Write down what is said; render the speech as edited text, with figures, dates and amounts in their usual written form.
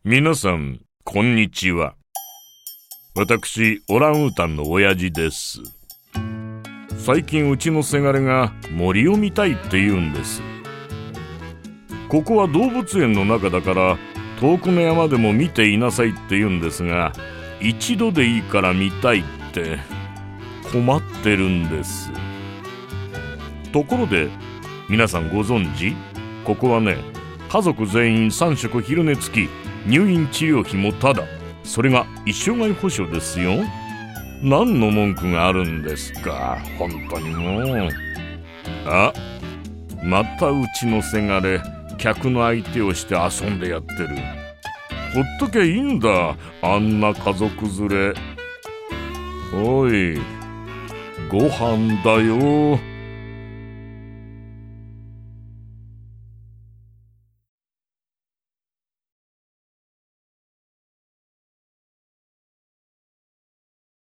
皆さん、こんにちは。私、オランウータンの親父です。最近うちのせがれが森を見たいって言うんです。ここは動物園の中だから遠くの山でも見ていなさいって言うんですが、一度でいいから見たいって困ってるんです。ところで皆さんご存知？ここはね、家族全員3食昼寝付き、入院治療費もタダ、それが一生涯保証ですよ。何の文句があるんですか、本当にもう。あ、またうちのせがれ客の相手をして遊んでやってる。ほっときゃいいんだ、あんな家族連れ。おい、ご飯だよ。